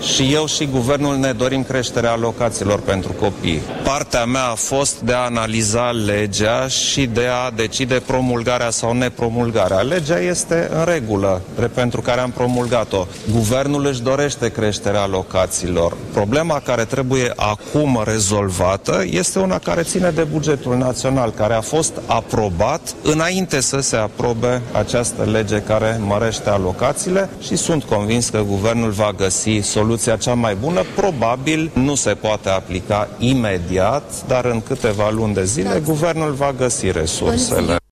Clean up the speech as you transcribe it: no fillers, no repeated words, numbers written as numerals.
Și eu și guvernul ne dorim creșterea alocațiilor pentru copii. Partea mea a fost de a analiza legea și de a decide promulgarea sau nepromulgarea. Legea este în regulă, pentru care am promulgat-o. Guvernul își dorește creșterea alocațiilor. Problema care trebuie acum rezolvată este una care ține de bugetul național, care a fost aprobat înainte să se aprobe această lege care mărește alocațiile și sunt convins că guvernul va găsi soluția cea mai bună. Probabil nu se poate aplica imediat, dar în câteva luni de zile guvernul va găsi resursele.